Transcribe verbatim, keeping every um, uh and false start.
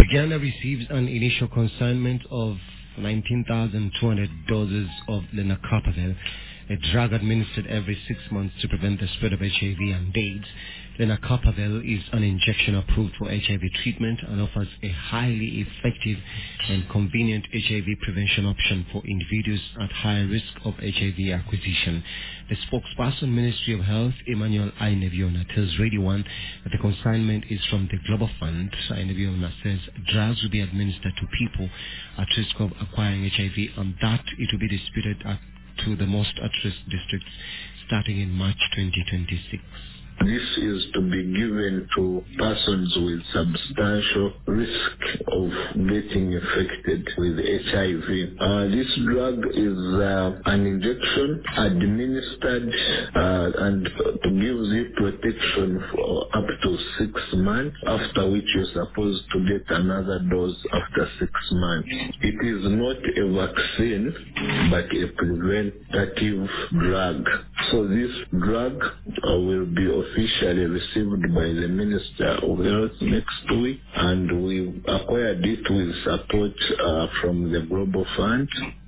Uganda receives an initial consignment of nineteen thousand two hundred doses of lenacapavir, a drug administered every six months to prevent the spread of H I V and AIDS. Lenacapavir is an injection approved for H I V treatment and offers a highly effective and convenient H I V prevention option for individuals at high risk of H I V acquisition. The spokesperson, Ministry of Health, Emmanuel Aineviona, tells Radio one that the consignment is from the Global Fund. Aineviona says drugs will be administered to people at risk of acquiring H I V and that it will be distributed at, to the most at-risk districts starting in March twenty twenty-six. This is to be given to persons with substantial risk of getting infected with H I V. Uh, this drug is uh, an injection administered uh, and to give you protection for up to six months, after which you're supposed to get another dose after six months. It is not a vaccine, but a preventative drug. So this drug uh, will be officially received by the Minister of Health next week, and we acquired it with support uh, from the Global Fund.